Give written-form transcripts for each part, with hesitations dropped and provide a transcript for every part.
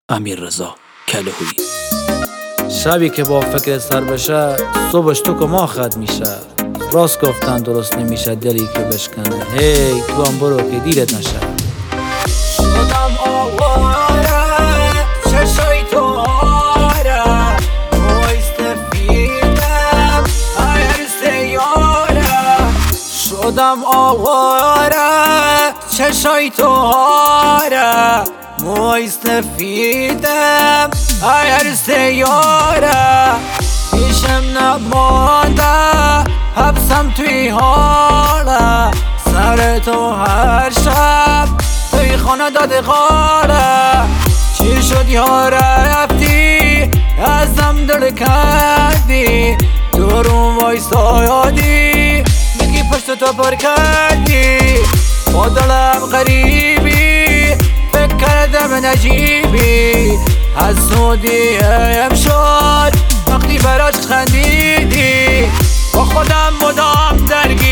امیررضا کلهویی. شبی که با فکر سر بشه صبحش تو که ما خد میشه. راست گفتن درست نمیشه دلی که بشکنه. هی تو هم برو که دیرت نشه. شدم آواره چشای تو آره موی سفیدم اگر سیاره. شدم آواره چشای تو آره موی سفیدم اگر سیاره. پیشم نمانده حبسم توی حاله سر تو هر شب توی خانه داده غاله. چی شد یا رفتی ازم دل کردی دورون وایسایادی بگی پشت تو پر کردی. با دلم غریبی فکر کردم نجیبی حسودیم شد وقتی براش خندیدی. با خودم مدام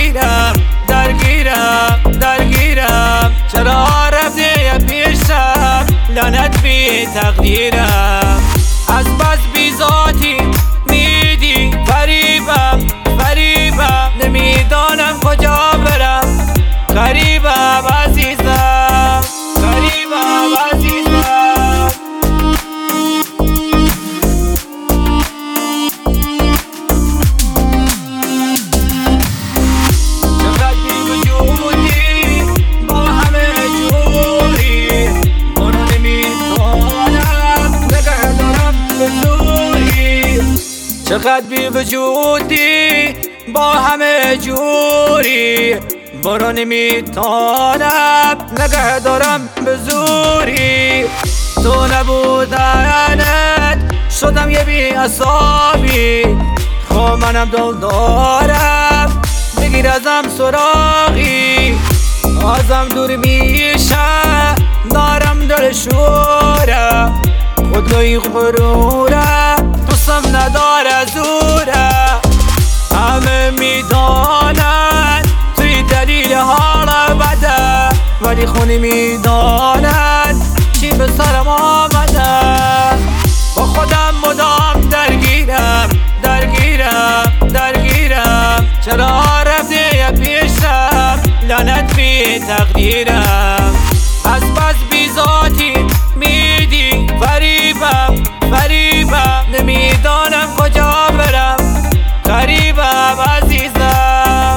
درگیرم چرا رفتی پیشم لعنت بی تقدیرم. از بس بی ذاتی میدی فریبم نمیدانم کجا برم غریبم عزیزم چقدر بی وجودی با همه جوری برو نمیتونم نگه دارم به زوری. تو نبودنت شدم یه بی اعصابی خب منم دل دارم بگیر ازم سراغی. ازم دور میشه دارم دل شوره خودگاهی غروره دوستم نداره زوره. همه میدانن توی دلیل حال بده ولی خونی میدانن چی به سرم آمده. با خودم مدام درگیرم چرا رفتی پیشم لعنت بی تقدیرم. از بس بی ذاتی میدی فریبم نمیدانم کجا برم غریبم عزیزم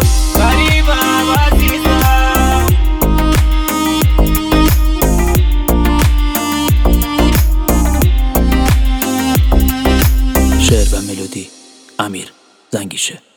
شعر و ملودی امیر زنگیشه.